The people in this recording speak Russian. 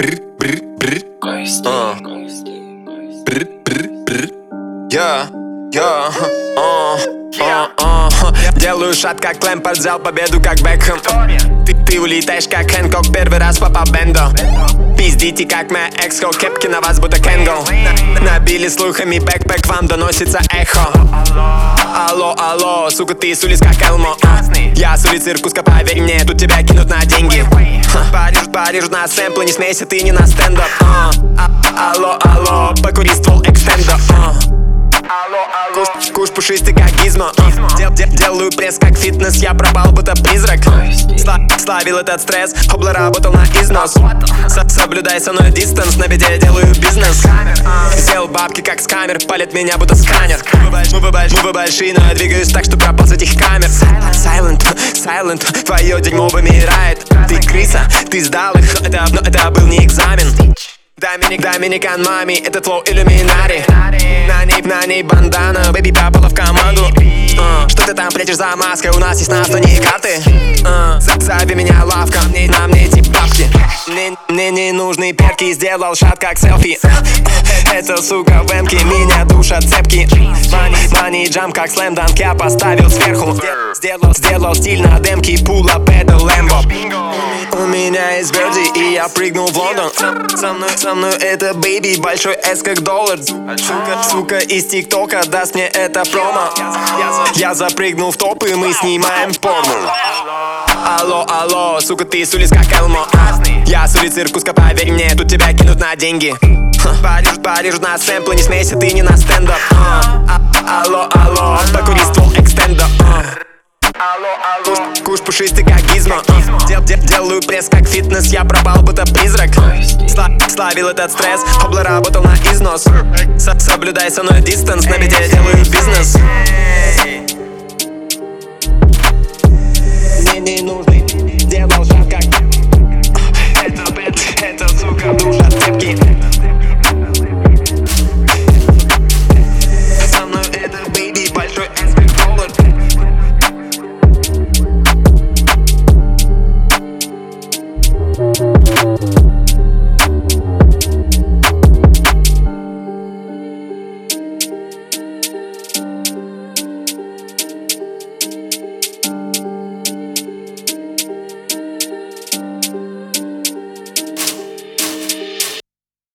Делаю шаг как Лэмпард, взял победу как Бекхэм. Ты улетаешь как Хэнкок, первый раз попал Бендо. Пиздите как моя экс-хо, кепки на вас будто Кэнгл. Набили слухами бэкпэк, вам доносится эхо. Алло, алло, сука, ты с улиц как Элмо. Я с улиц циркуска, поверь мне, тут тебя кинут на деньги. Паришь на сэмплы, не смейся, ты не на стендап. Алло, алло, покури ствол экстендо. Куш пушистый как гизмо. Делаю пресс как фитнес, я пропал будто призрак. Славил этот стресс, обла работал на износ. Соблюдай со мной дистанс, на беде делаю бизнес. Сделал бабки как с камер, палит меня будто сканер. Мы большие, но я двигаюсь так, что пропал с этих камер. Silent, твое дерьмо вымирает. Ты крыса, ты сдал их, но это был не экзамен. Доминикан мами, это флоу иллюминари. На ней бандана, бэби попала в команду. Что ты там прячешь за маской, у нас есть название карты. Зови меня лавка, на мне эти бабки. Мне не нужны перки, сделал шат как селфи. Эта сука в эмке, меня душат цепки. Мани джамп как слэм-данк, я поставил сверху. Сделал стиль на демке, пула педал лэмбо. У меня есть Верди, и я прыгнул в Лондон. Со мной это бэйби, большой S как доллар. Сука из ТикТока даст мне это промо. Я запрыгнул в топ, и мы снимаем порно. Алло, алло, сука, ты с улиц как Элмо. Я с улиц циркуска, поверь мне, тут тебя кинут на деньги. Паришь на сэмплы, не смейся, ты не на стендап. Алло, алло, покури ствол экстендо. Куш пушистый как гизмо. Делаю пресс как фитнес, я пропал будто призрак. Славил этот стресс, обла работал на износ. Соблюдай со мной дистанс, на беде делаю бизнес.